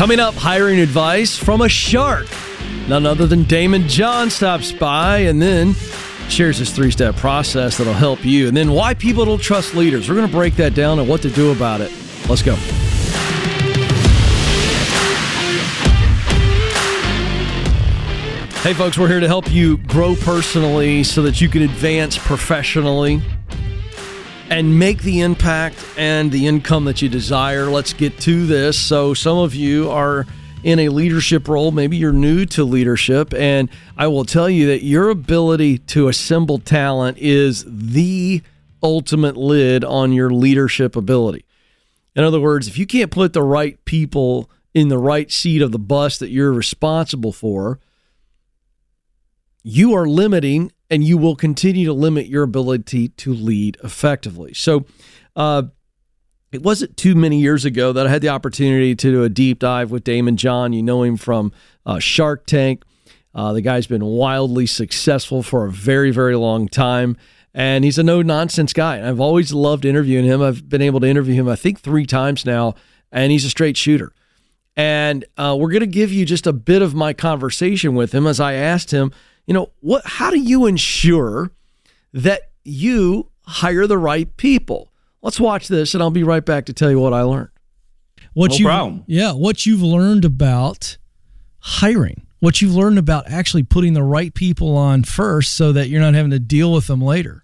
Coming up, hiring advice from a shark. None other than Daymond John stops by and then shares his 3-step process that'll help you. And then why people don't trust leaders. We're going to break that down and what to do about it. Let's go. Hey, folks, we're here to help you grow personally so that you can advance professionally and make the impact and the income that you desire. Let's get to this. So some of you are in a leadership role. Maybe you're new to leadership, and I will tell you that your ability to assemble talent is the ultimate lid on your leadership ability. In other words, if you can't put the right people in the right seat of the bus that you're responsible for, you are limiting, and you will continue to limit your ability to lead effectively. So it wasn't too many years ago that I had the opportunity to do a deep dive with Daymond John. You know him from Shark Tank. The guy's been wildly successful for a very, very long time, and he's a no-nonsense guy. I've always loved interviewing him. I've been able to interview him, I think, 3 times now, and he's a straight shooter. And we're going to give you just a bit of my conversation with him as I asked him, how do you ensure that you hire the right people? Let's watch this, and I'll be right back to tell you what I learned. What you've learned about hiring, what you've learned about actually putting the right people on first so that you're not having to deal with them later.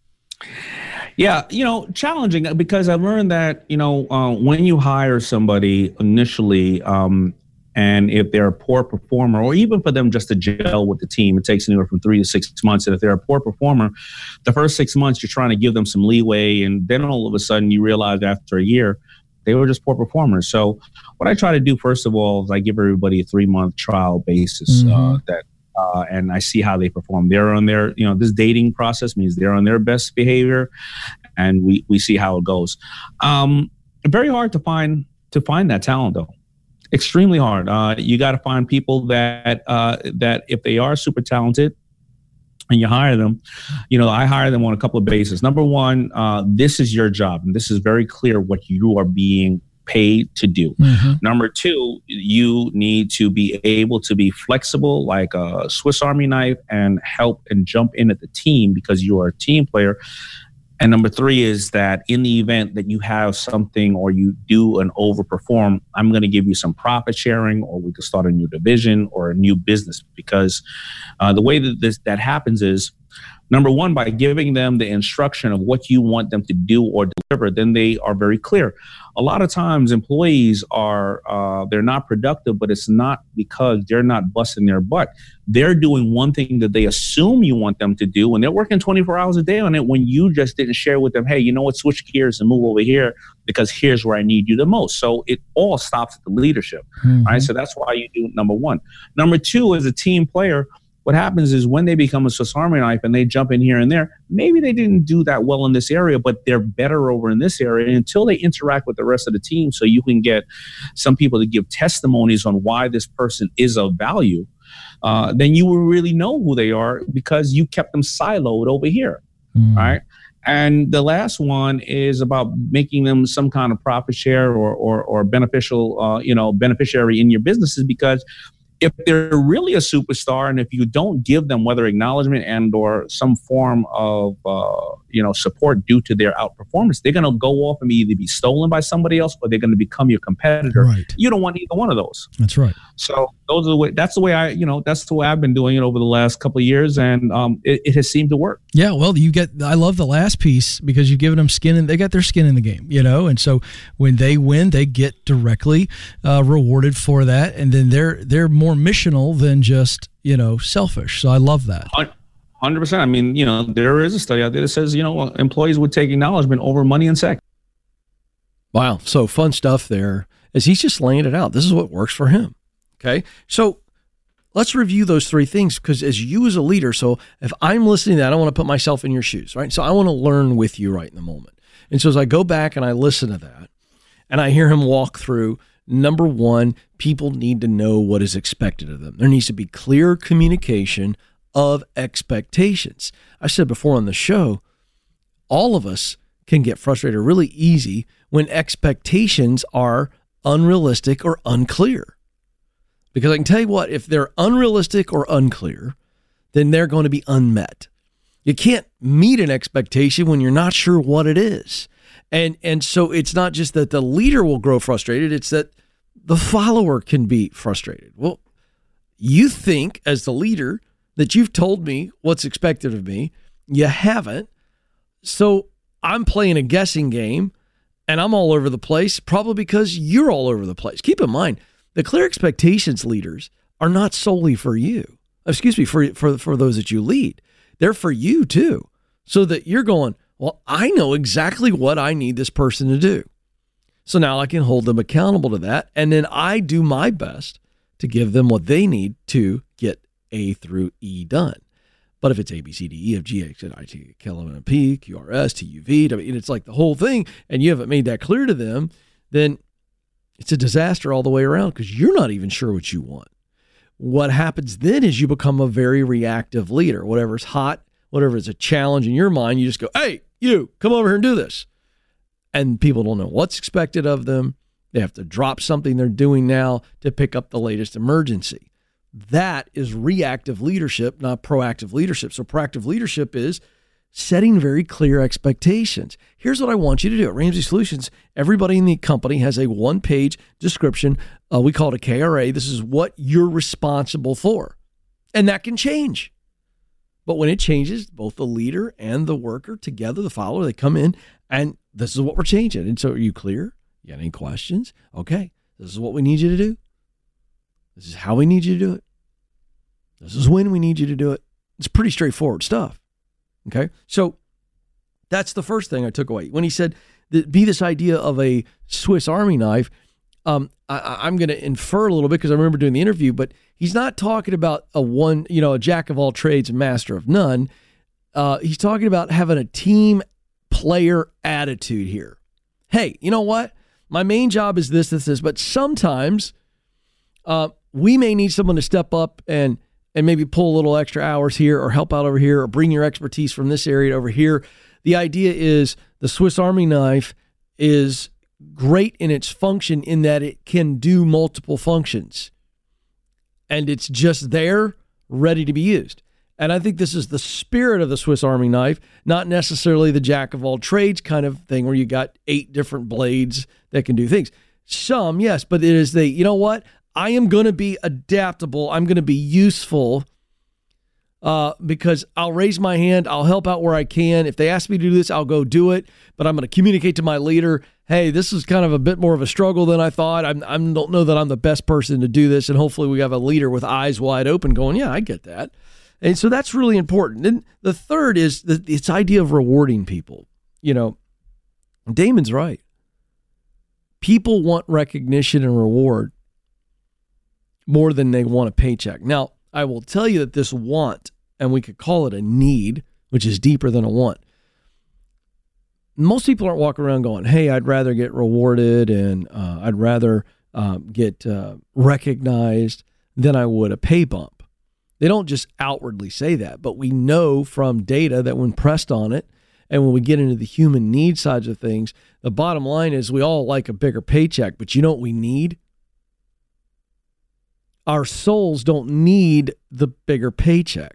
Yeah, challenging because I've learned that, when you hire somebody initially, and if they're a poor performer, or even for them just to gel with the team, it takes anywhere from 3 to 6 months. And if they're a poor performer, the first 6 months, you're trying to give them some leeway. And then all of a sudden you realize after a year, they were just poor performers. So what I try to do, first of all, is I give everybody a 3-month trial basis and I see how they perform. They're on their, this dating process means they're on their best behavior, and we see how it goes. Very hard to find that talent, though. Extremely hard. You got to find people that if they are super talented and you hire them, I hire them on a couple of bases. Number one, this is your job, and this is very clear what you are being paid to do. Mm-hmm. Number two, you need to be able to be flexible like a Swiss Army knife and help and jump in at the team because you are a team player. And number three is that in the event that you have something or you do an overperform, I'm going to give you some profit sharing, or we could start a new division or a new business. Because the way that that happens is, number one, by giving them the instruction of what you want them to do or deliver, then they are very clear. A lot of times employees they're not productive, but it's not because they're not busting their butt. They're doing one thing that they assume you want them to do, and they're working 24 hours a day on it when you just didn't share with them, hey, you know what, switch gears and move over here because here's where I need you the most. So it all stops at the leadership. Mm-hmm. Right? So that's why you do number one. Number two, as a team player, what happens is when they become a Swiss Army knife and they jump in here and there, maybe they didn't do that well in this area, but they're better over in this area until they interact with the rest of the team. So you can get some people to give testimonies on why this person is of value. Then you will really know who they are because you kept them siloed over here. Right. And the last one is about making them some kind of profit share or beneficial, beneficiary in your businesses, because if they're really a superstar and if you don't give them whether acknowledgement and or some form of support due to their outperformance, they're going to go off and either be stolen by somebody else or they're going to become your competitor. Right. You don't want either one of those. That's right. So that's the way I've been doing it over the last couple of years, and it has seemed to work. Yeah, well, I love the last piece because you've given them skin, and they got their skin in the game, and so when they win, they get directly rewarded for that, and then they're more missional than just selfish. So I love that. 100%. I mean, there is a study out there that says employees would take acknowledgement over money and sex. Wow, so fun stuff there as he's just laying it out. This is what works for him. Okay, so let's review those 3 things, because as you as a leader, so if I'm listening to that, I want to put myself in your shoes, right? So I want to learn with you right in the moment. And so as I go back and I listen to that and I hear him walk through, number one, people need to know what is expected of them. There needs to be clear communication of expectations. I said before on the show, all of us can get frustrated really easy when expectations are unrealistic or unclear. Because I can tell you what, if they're unrealistic or unclear, then they're going to be unmet. You can't meet an expectation when you're not sure what it is. And so it's not just that the leader will grow frustrated, it's that the follower can be frustrated. Well, you think as the leader that you've told me what's expected of me. You haven't. So I'm playing a guessing game and I'm all over the place, probably because you're all over the place. Keep in mind, the clear expectations leaders are not solely for you. Excuse me, for those that you lead. They're for you too. So that you're going, well, I know exactly what I need this person to do. So now I can hold them accountable to that. And then I do my best to give them what they need to get A through E done. But if it's A, B, C, D, E, F, G, H, I, J, K, L, M, N, P, Q, R, S, T, U, V, W, and it's like the whole thing, and you haven't made that clear to them, then it's a disaster all the way around because you're not even sure what you want. What happens then is you become a very reactive leader. Whatever's hot, whatever is a challenge in your mind, you just go, hey, you, come over here and do this. And people don't know what's expected of them. They have to drop something they're doing now to pick up the latest emergency. That is reactive leadership, not proactive leadership. So proactive leadership is setting very clear expectations. Here's what I want you to do. At Ramsey Solutions, everybody in the company has a one-page description. We call it a KRA. This is what you're responsible for. And that can change. But when it changes, both the leader and the worker together, the follower, they come in and this is what we're changing. And so are you clear? You got any questions? Okay, this is what we need you to do. This is how we need you to do it. This is when we need you to do it. It's pretty straightforward stuff. Okay. So that's the first thing I took away. When he said that be this idea of a Swiss Army knife, I'm going to infer a little bit because I remember doing the interview, but he's not talking about a jack of all trades and master of none. He's talking about having a team player attitude here. Hey, you know what? My main job is this, but sometimes we may need someone to step up and maybe pull a little extra hours here or help out over here or bring your expertise from this area over here. The idea is the Swiss Army knife is great in its function in that it can do multiple functions and it's just there ready to be used. And I think this is the spirit of the Swiss Army knife, not necessarily the jack of all trades kind of thing where you got 8 different blades that can do things. Some, yes, but it is you know what? I am going to be adaptable. I'm going to be useful because I'll raise my hand. I'll help out where I can. If they ask me to do this, I'll go do it. But I'm going to communicate to my leader, hey, this is kind of a bit more of a struggle than I thought. I don't know that I'm the best person to do this. And hopefully we have a leader with eyes wide open going, yeah, I get that. And so that's really important. And the third is this idea of rewarding people. You know, Damon's right. People want recognition and reward more than they want a paycheck. Now, I will tell you that this want, and we could call it a need, which is deeper than a want. Most people aren't walking around going, hey, I'd rather get rewarded and I'd rather get recognized than I would a pay bump. They don't just outwardly say that, but we know from data that when pressed on it, and when we get into the human need sides of things, the bottom line is we all like a bigger paycheck, but you know what we need? Our souls don't need the bigger paycheck.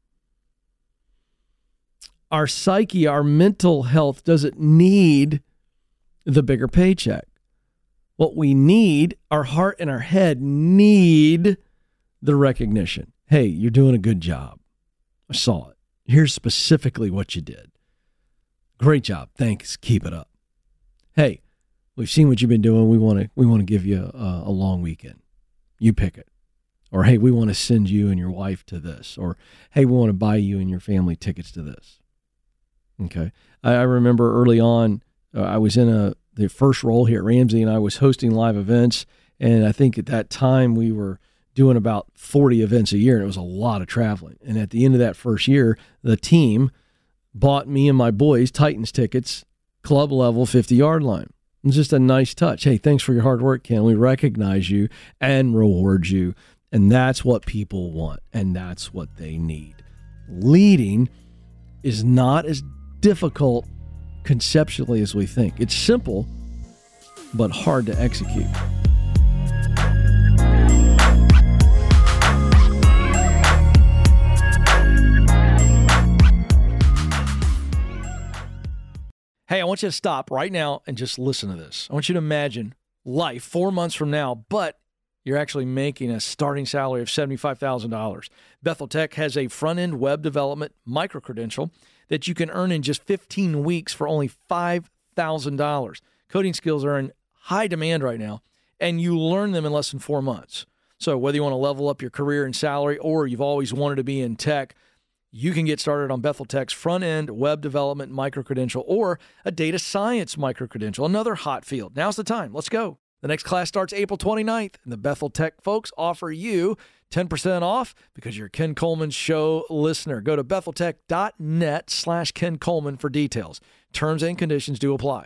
Our psyche, our mental health doesn't need the bigger paycheck. What we need, our heart and our head need the recognition. Hey, you're doing a good job. I saw it. Here's specifically what you did. Great job. Thanks. Keep it up. Hey, we've seen what you've been doing. We want to give you a long weekend. You pick it. Or, hey, we want to send you and your wife to this. Or, hey, we want to buy you and your family tickets to this. Okay. I remember early on, I was in the first role here at Ramsey, and I was hosting live events. And I think at that time we were doing about 40 events a year, and it was a lot of traveling. And at the end of that first year, the team bought me and my boys Titans tickets, club level, 50-yard line. It was just a nice touch. Hey, thanks for your hard work, Ken. We recognize you and reward you. And that's what people want, and that's what they need. Leading is not as difficult conceptually as we think. It's simple, but hard to execute. Hey, I want you to stop right now and just listen to this. I want you to imagine life 4 months from now, but you're actually making a starting salary of $75,000. Bethel Tech has a front-end web development micro-credential that you can earn in just 15 weeks for only $5,000. Coding skills are in high demand right now, and you learn them in less than 4 months. So whether you want to level up your career and salary or you've always wanted to be in tech, you can get started on Bethel Tech's front-end web development micro-credential or a data science micro-credential, another hot field. Now's the time. Let's go. The next class starts April 29th, and the Bethel Tech folks offer you 10% off because you're a Ken Coleman Show listener. Go to betheltech.net/Ken Coleman for details. Terms and conditions do apply.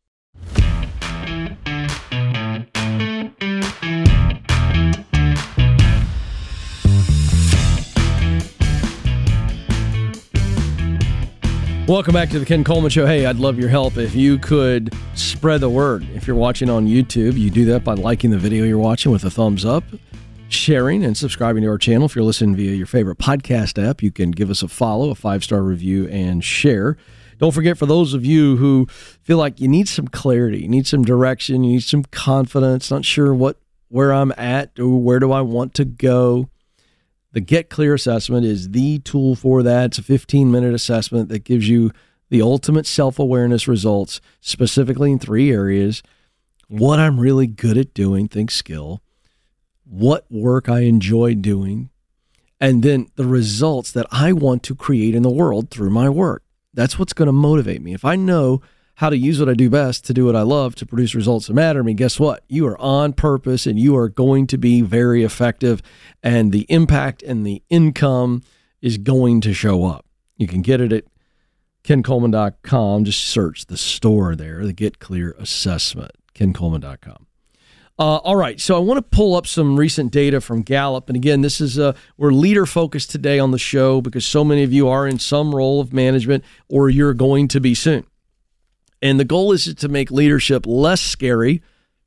Welcome back to the Ken Coleman Show. Hey, I'd love your help if you could spread the word. If you're watching on YouTube, you do that by liking the video you're watching with a thumbs up, sharing, and subscribing to our channel. If you're listening via your favorite podcast app, you can give us a follow, a 5-star review, and share. Don't forget, for those of you who feel like you need some clarity, you need some direction, you need some confidence, not sure where I'm at or where do I want to go, the Get Clear assessment is the tool for that. It's a 15-minute assessment that gives you the ultimate self-awareness results, specifically in 3 areas: what I'm really good at doing, think skill, what work I enjoy doing, and then the results that I want to create in the world through my work. That's what's going to motivate me. If I know how to use what I do best to do what I love to produce results that matter to me, guess what? You are on purpose and you are going to be very effective, and the impact and the income is going to show up. You can get it at kencoleman.com. Just search the store there, the Get Clear Assessment, kencoleman.com. All right, so I want to pull up some recent data from Gallup. And again, this is we're leader focused today on the show because so many of you are in some role of management or you're going to be soon. And the goal is to make leadership less scary,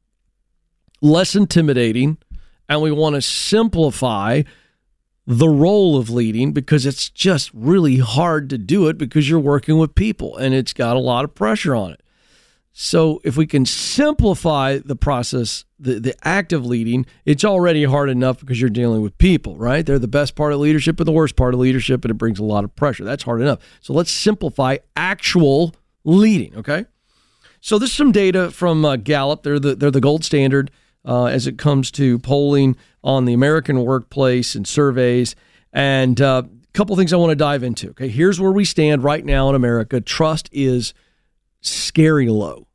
less intimidating, and we want to simplify the role of leading because it's just really hard to do it because you're working with people and it's got a lot of pressure on it. So if we can simplify the process, the act of leading, it's already hard enough because you're dealing with people, right? They're the best part of leadership and the worst part of leadership, and it brings a lot of pressure. That's hard enough. So let's simplify actual leading, okay? So this is some data from Gallup. They're the gold standard as it comes to polling on the American workplace and surveys. And a couple things I want to dive into. Okay, here's where we stand right now in America. Trust is scary low,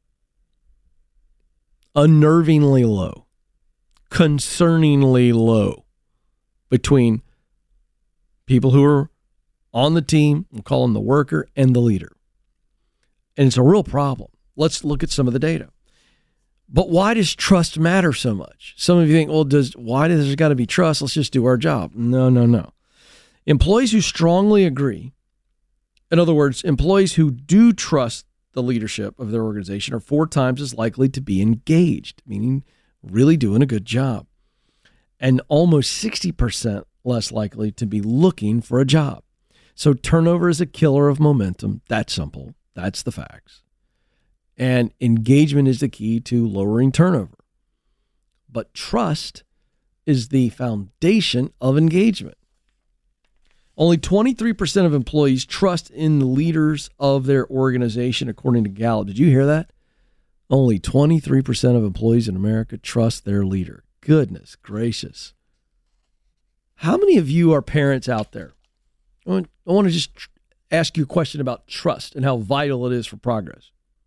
unnervingly low, concerningly low between people who are on the team, we'll call them the worker, and the leader. And it's a real problem. Let's look at some of the data. But why does trust matter so much? Some of you think, well, why does there got to be trust? Let's just do our job. No. Employees who strongly agree, in other words, employees who do trust the leadership of their organization are 4 times as likely to be engaged, meaning really doing a good job, and almost 60% less likely to be looking for a job. So turnover is a killer of momentum. That's simple. That's the facts. And engagement is the key to lowering turnover. But trust is the foundation of engagement. Only 23% of employees trust in the leaders of their organization, according to Gallup. Did you hear that? Only 23% of employees in America trust their leader. Goodness gracious. How many of you are parents out there? I want to just ask you a question about trust and how vital it is for progress.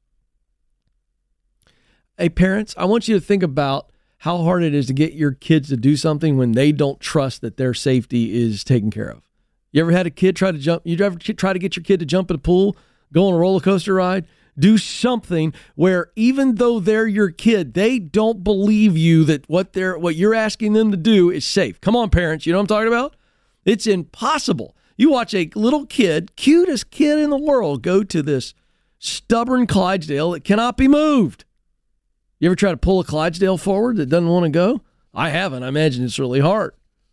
Hey, parents, I want you to think about how hard it is to get your kids to do something when they don't trust that their safety is taken care of. You ever had a kid try to jump? You ever try to get your kid to jump in a pool, go on a roller coaster ride? Do something where even though they're your kid, they don't believe you that what you're asking them to do is safe. Come on, parents, you know what I'm talking about? It's impossible. You watch a little kid, cutest kid in the world, go to this stubborn Clydesdale that cannot be moved. You ever try to pull a Clydesdale forward that doesn't want to go? I haven't. I imagine it's really hard.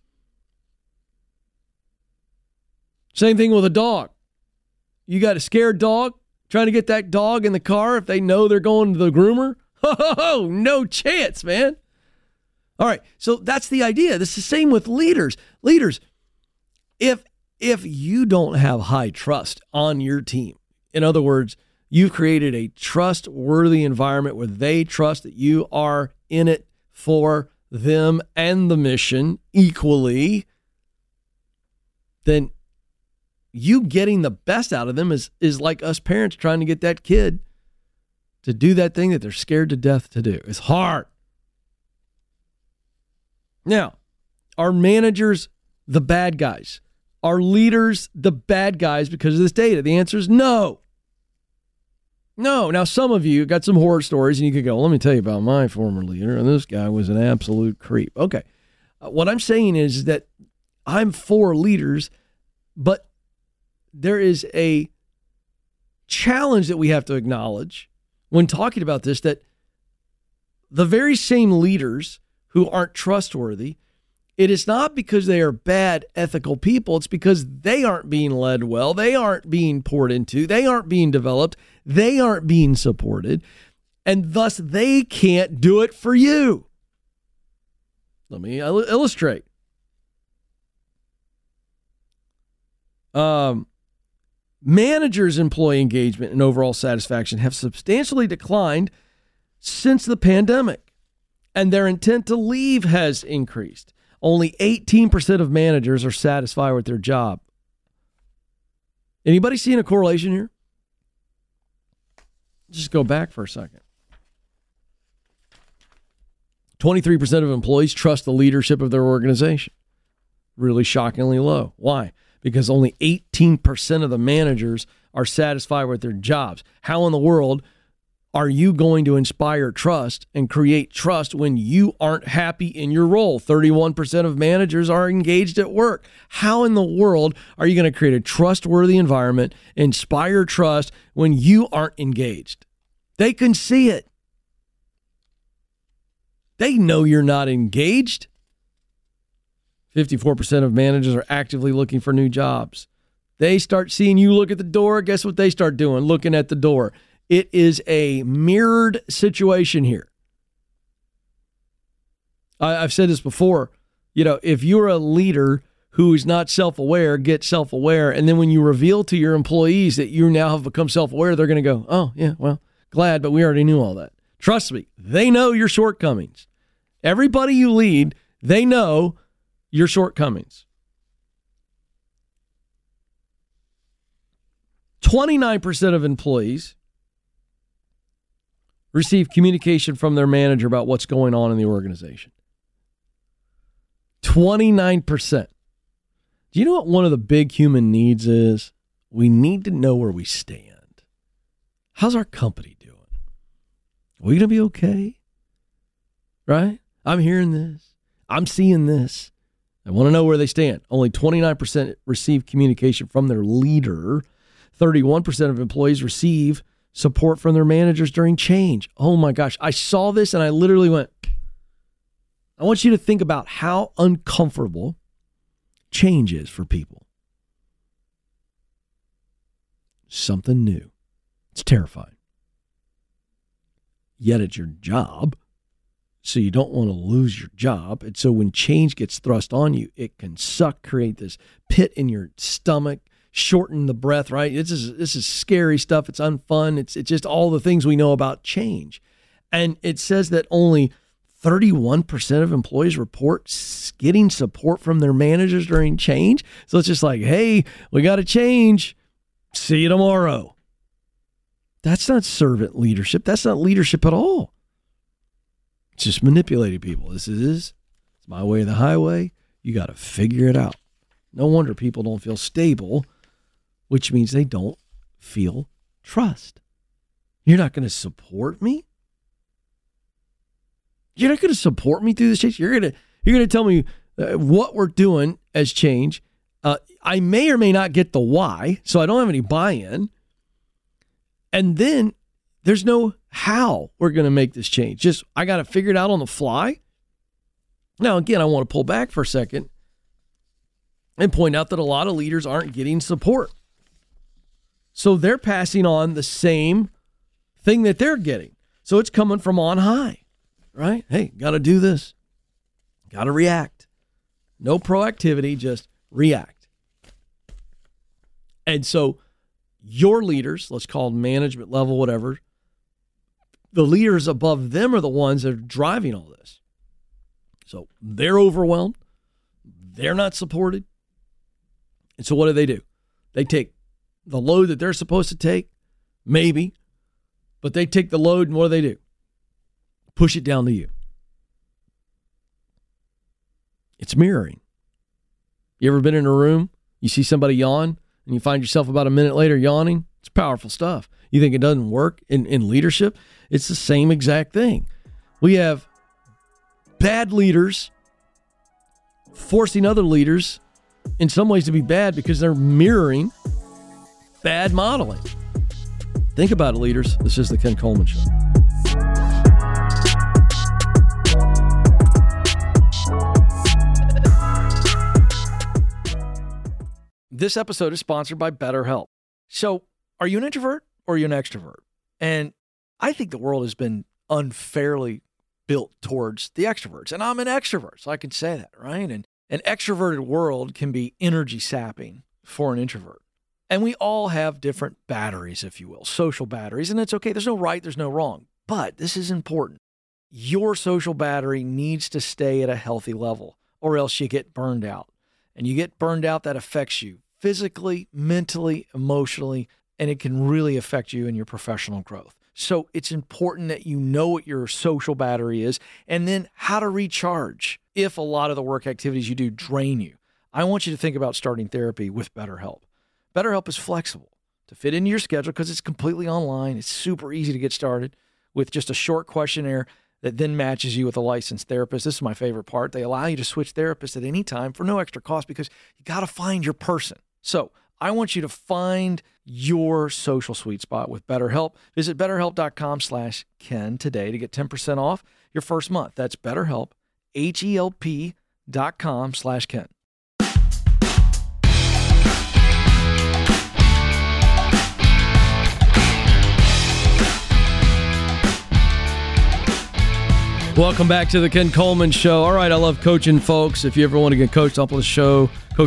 Same thing with a dog. You got a scared dog trying to get that dog in the car if they know they're going to the groomer? Oh, no chance, man. All right, so that's the idea. This is the same with leaders. Leaders, if you don't have high trust on your team, in other words, you've created a trustworthy environment where they trust that you are in it for them and the mission equally, then you getting the best out of them is like us parents trying to get that kid to do that thing that they're scared to death to do. It's hard. Now, are managers the bad guys? Are leaders the bad guys because of this data? The answer is no. No. Now, some of you got some horror stories, and you could go, let me tell you about my former leader, and this guy was an absolute creep. Okay. What I'm saying is that I'm for leaders, but there is a challenge that we have to acknowledge when talking about this, that the very same leaders who aren't trustworthy, it is not because they are bad ethical people. It's because they aren't being led well. They aren't being poured into. They aren't being developed. They aren't being supported. And thus, they can't do it for you. Let me illustrate. Managers' employee engagement and overall satisfaction have substantially declined since the pandemic, and their intent to leave has increased. Only 18% of managers are satisfied with their job. Anybody seeing a correlation here? Just go back for a second. 23% of employees trust the leadership of their organization. Really shockingly low. Why? Because only 18% of the managers are satisfied with their jobs. How in the world are you going to inspire trust and create trust when you aren't happy in your role? 31% of managers are engaged at work. How in the world are you going to create a trustworthy environment, inspire trust when you aren't engaged? They can see it. They know you're not engaged. 54% of managers are actively looking for new jobs. They start seeing you look at the door. Guess what they start doing? Looking at the door. It is a mirrored situation here. I've said this before. You know, if you're a leader who is not self-aware, get self-aware. And then when you reveal to your employees that you now have become self-aware, they're going to go, oh, yeah, well, glad, but we already knew all that. Trust me, they know your shortcomings. Everybody you lead, they know your shortcomings. 29% of employees receive communication from their manager about what's going on in the organization. 29%. Do you know what one of the big human needs is? We need to know where we stand. How's our company doing? Are we going to be okay? Right? I'm hearing this. I'm seeing this. I want to know where they stand. Only 29% receive communication from their leader. 31% of employees receive support from their managers during change. Oh my gosh. I saw this and I literally went, I want you to think about how uncomfortable change is for people. Something new. It's terrifying. Yet it's your job. So you don't want to lose your job. And so when change gets thrust on you, it can create this pit in your stomach, shorten the breath, right? This is scary stuff. It's unfun. It's just all the things we know about change. And it says that only 31% of employees report getting support from their managers during change. So it's just like, hey, we got to change. See you tomorrow. That's not servant leadership. That's not leadership at all. It's just manipulating people. This is it's my way or the highway. You got to figure it out. No wonder people don't feel stable, which means they don't feel trust. You're not going to support me? You're not going to support me through this change? You're going to tell me what we're doing as change. I may or may not get the why, so I don't have any buy-in. And then There's no how we're going to make this change. Just, I got to figure it out on the fly. Now, again, I want to pull back for a second and point out that a lot of leaders aren't getting support. So they're passing on the same thing that they're getting. So it's coming from on high, right? Hey, got to do this. Got to react. No proactivity, just react. And so your leaders, let's call them management level, whatever, the leaders above them are the ones that are driving all this. So they're overwhelmed. They're not supported. And so what do? They take the load that they're supposed to take, maybe, but they take the load and what do? Push it down to you. It's mirroring. You ever been in a room, you see somebody yawn, and you find yourself about a minute later yawning? It's powerful stuff. You think it doesn't work in leadership? It's the same exact thing. We have bad leaders forcing other leaders in some ways to be bad because they're mirroring bad modeling. Think about it, leaders. This is the Ken Coleman Show. This episode is sponsored by BetterHelp. So, are you an introvert or are you an extrovert? And I think the world has been unfairly built towards the extroverts. And I'm an extrovert, so I can say that, right? And an extroverted world can be energy sapping for an introvert. And we all have different batteries, if you will, social batteries. And it's okay. There's no right, there's no wrong. But this is important. Your social battery needs to stay at a healthy level, or else you get burned out. And you get burned out, that affects you physically, mentally, emotionally, and it can really affect you in your professional growth. So it's important that you know what your social battery is and then how to recharge if a lot of the work activities you do drain you. I want you to think about starting therapy with BetterHelp. BetterHelp is flexible to fit into your schedule because it's completely online. It's super easy to get started with just a short questionnaire that then matches you with a licensed therapist. This is my favorite part. They allow you to switch therapists at any time for no extra cost because you got to find your person. So I want you to find your social sweet spot with BetterHelp. Visit BetterHelp.com/Ken today to get 10% off your first month. That's BetterHelp, HELP.com/Ken. Welcome back to the Ken Coleman Show. All right, I love coaching folks. If you ever want to get coached up on the show,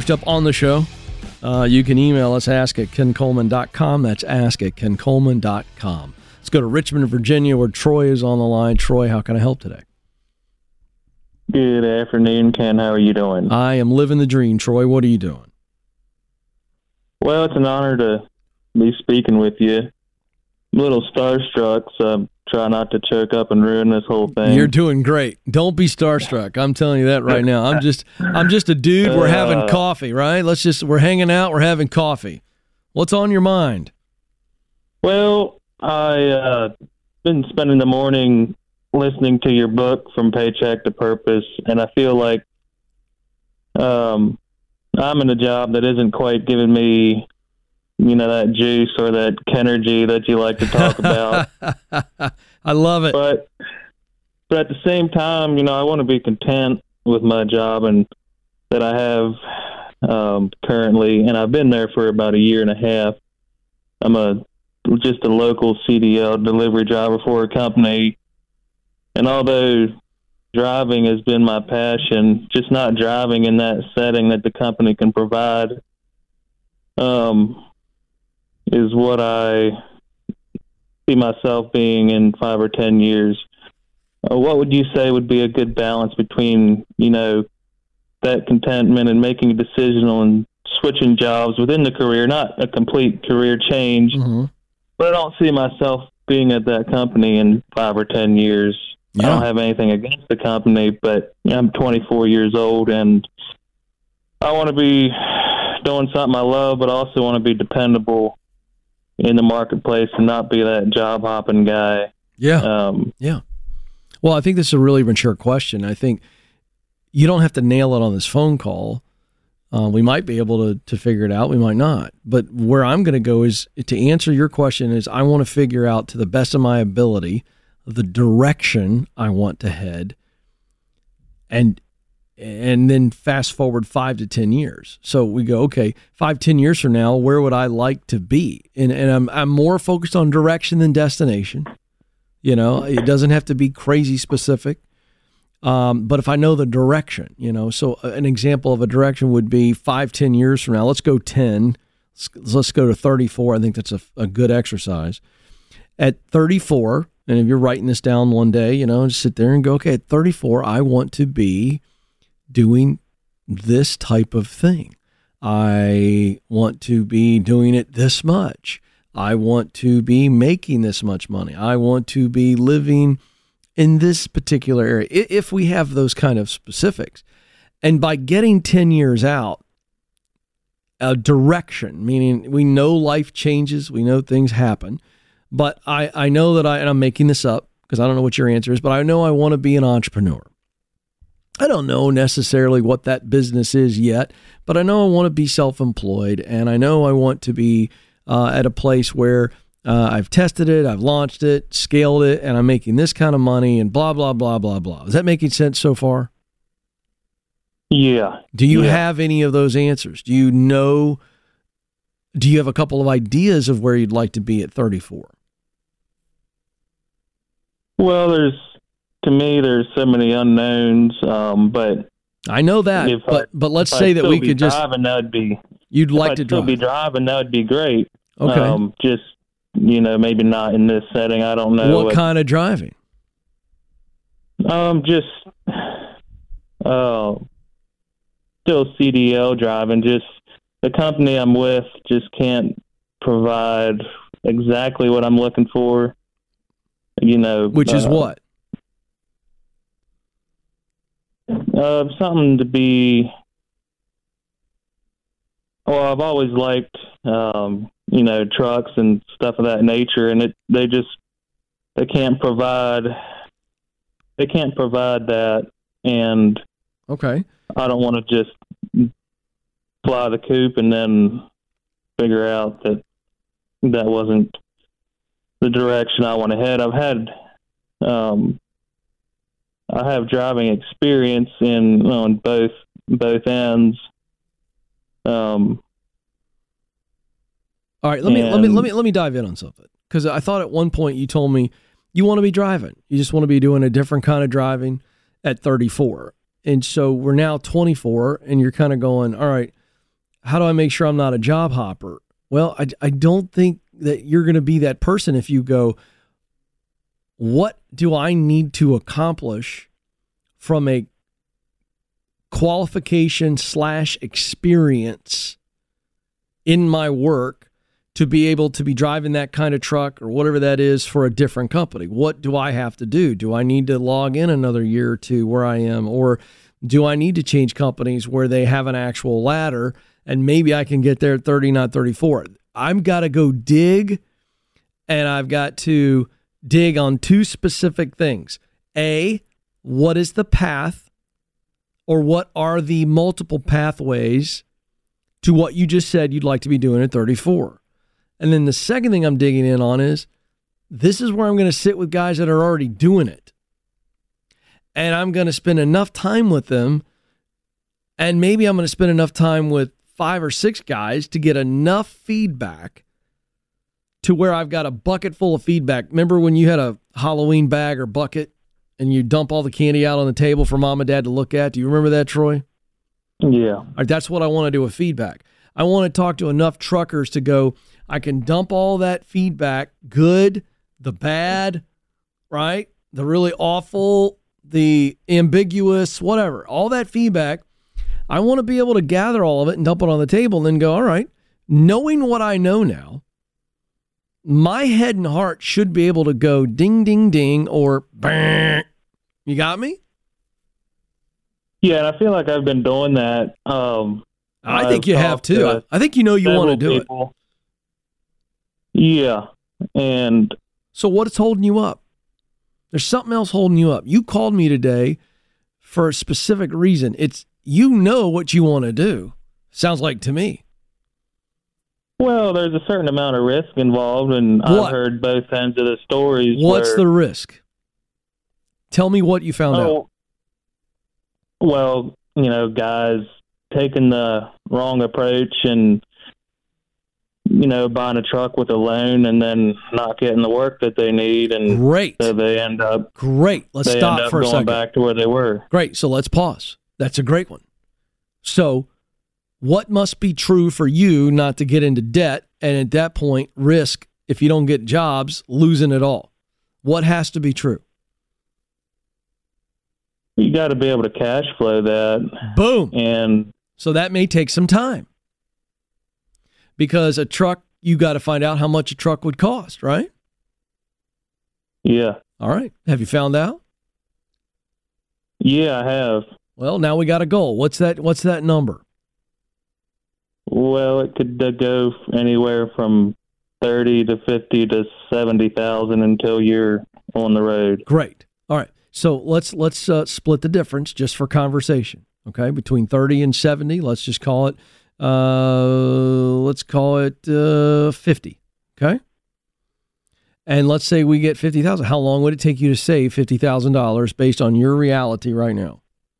you can email us, ask@KenColeman.com. That's ask@KenColeman.com. Let's go to Richmond, Virginia, where Troy is on the line. Troy, how can I help today? Good afternoon, Ken. How are you doing? I am living the dream, Troy. What are you doing? Well, it's an honor to be speaking with you. I'm a little starstruck, so try not to choke up and ruin this whole thing. You're doing great. Don't be starstruck. I'm telling you that right now. I'm just a dude. We're having coffee, right? We're hanging out. We're having coffee. What's on your mind? Well, I been spending the morning listening to your book, From Paycheck to Purpose, and I feel like I'm in a job that isn't quite giving me, that juice or that Kenergy that you like to talk about. I love it. But at the same time, I want to be content with my job and that I have currently, and I've been there for about a year and a half. I'm just a local CDL delivery driver for a company, and although driving has been my passion, just not driving in that setting that the company can provide is what I see myself being in 5 or 10 years. What would you say would be a good balance between, that contentment and making a decision on switching jobs within the career, not a complete career change, but I don't see myself being at that company in 5 or 10 years. Yeah. I don't have anything against the company, but I'm 24 years old and I want to be doing something I love, but also want to be dependable in the marketplace and not be that job hopping guy. Yeah. Yeah. Well, I think this is a really mature question. I think you don't have to nail it on this phone call. We might be able to figure it out. We might not. But where I'm going to go is to answer your question is I want to figure out to the best of my ability the direction I want to head, and then fast forward 5 to 10 years. So we go, okay, 5-10 years from now, where would I like to be? And I'm more focused on direction than destination. You know, it doesn't have to be crazy specific. But if I know the direction, you know, so an example of a direction would be 5-10 years from now. Let's go 10. Let's go to 34. I think that's a good exercise. At 34, and if you're writing this down one day, you know, just sit there and go, okay, at 34, I want to be doing this type of thing. I want to be doing it this much. I want to be making this much money. I want to be living in this particular area, if we have those kind of specifics. And by getting 10 years out, a direction, meaning we know life changes, we know things happen, but I know that and I'm making this up because I don't know what your answer is, but I know I want to be an entrepreneur. I don't know necessarily what that business is yet, but I know I want to be self-employed, and I know I want to be at a place where I've tested it, I've launched it, scaled it, and I'm making this kind of money and blah, blah, blah, blah, blah. Is that making sense so far? Yeah. Do you have any of those answers? Do you have a couple of ideas of where you'd like to be at 34? Well, there's so many unknowns, but I know that, but let's say that we could just driving, that would be, you'd like to drive. Be driving, that would be great. Okay. Just, you know, maybe not in this setting. I don't know what kind of driving. Just still CDL driving. Just the company I'm with just can't provide exactly what I'm looking for. You know, which is what? Something to be. Well, I've always liked, you know, trucks and stuff of that nature, and they can't provide that, and okay, I don't want to just fly the coop and then figure out that wasn't the direction I want to head. I have driving experience on both ends. All right, let me dive in on something, because I thought at one point you told me you want to be driving. You just want to be doing a different kind of driving at 34. And so we're now 24, and you're kind of going, all right, how do I make sure I'm not a job hopper? Well, I don't think that you're going to be that person if you go, what do I need to accomplish from a qualification / experience in my work to be able to be driving that kind of truck or whatever that is for a different company? What do I have to do? Do I need to log in another year or two where I am? Or do I need to change companies where they have an actual ladder and maybe I can get there at 30, not 34? I've got to go dig, and I've got to dig on two specific things. A, what is the path, or what are the multiple pathways to what you just said you'd like to be doing at 34? And then the second thing I'm digging in on is, this is where I'm going to sit with guys that are already doing it. And I'm going to spend enough time with them, and maybe I'm going to spend enough time with 5 or 6 guys to get enough feedback to where I've got a bucket full of feedback. Remember when you had a Halloween bag or bucket and you dump all the candy out on the table for mom and dad to look at? Do you remember that, Troy? Yeah. All right, that's what I want to do with feedback. I want to talk to enough truckers to go, I can dump all that feedback, good, the bad, right? The really awful, the ambiguous, whatever, all that feedback. I want to be able to gather all of it and dump it on the table and then go, all right, knowing what I know now, my head and heart should be able to go ding, ding, ding, or bang. You got me? Yeah, and I feel like I've been doing that. I think you have too. I think you know you want to do it. Yeah. And so what's holding you up? There's something else holding you up. You called me today for a specific reason. It's, you know what you want to do. Sounds like to me. Well, there's a certain amount of risk involved, and What? I've heard both ends of the stories. What's the risk? Tell me what you found out. Well, guys taking the wrong approach and, buying a truck with a loan and then not getting the work that they need. And Great. so they end up Great. Let's stop for a going second. back to where they were. Great. So let's pause. That's a great one. So what must be true for you not to get into debt and at that point risk, if you don't get jobs, losing it all? What has to be true? You got to be able to cash flow that. Boom. And so that may take some time because a truck, you got to find out how much a truck would cost, right? Yeah. All right. Have you found out? Yeah, I have. Well, now we got a goal. What's that number? Well, it could go anywhere from 30 to 50 to 70,000 until you're on the road. Great. All right. So let's split the difference just for conversation. Okay, between 30 and 70. Let's just call it. 50. Okay. And let's say we get 50,000. How long would it take you to save $50,000 based on your reality right now?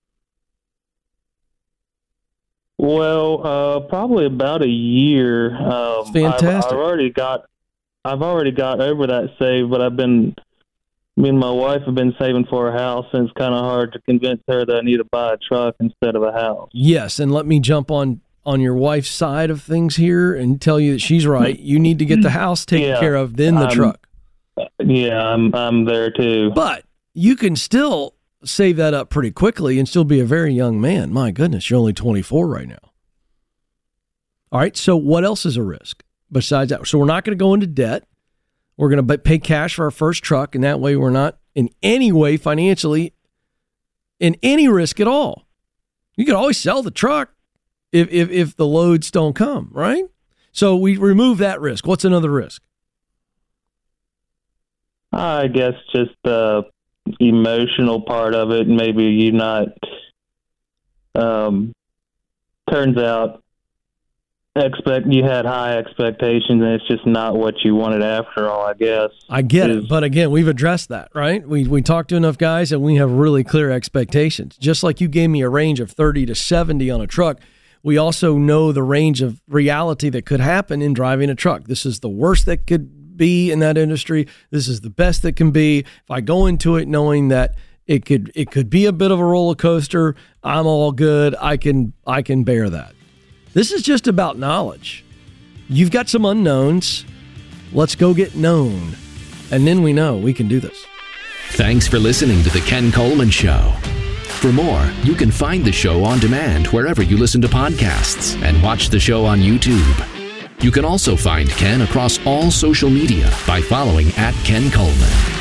Well, probably about a year. Fantastic. I've already got over that save, but me and my wife have been saving for a house, and it's kind of hard to convince her that I need to buy a truck instead of a house. Yes, and let me jump on your wife's side of things here and tell you that she's right. You need to get the house taken care of, then the truck. Yeah, I'm there too. But you can still save that up pretty quickly and still be a very young man. My goodness, you're only 24 right now. All right, so what else is a risk besides that? So we're not going to go into debt. We're going to pay cash for our first truck, and that way we're not in any way financially in any risk at all. You can always sell the truck if the loads don't come, right? So we remove that risk. What's another risk? I guess just the emotional part of it. Maybe you not, turns out you had high expectations and it's just not what you wanted after all, I guess. I get it. But again, we've addressed that, right? We talked to enough guys and we have really clear expectations. Just like you gave me a range of 30 to 70 on a truck, we also know the range of reality that could happen in driving a truck. This is the worst that could be in that industry. This is the best that can be. If I go into it knowing that it could be a bit of a roller coaster, I'm all good. I can bear that. This is just about knowledge. You've got some unknowns. Let's go get known. And then we know we can do this. Thanks for listening to The Ken Coleman Show. For more, you can find the show on demand wherever you listen to podcasts and watch the show on YouTube. You can also find Ken across all social media by following @Ken Coleman.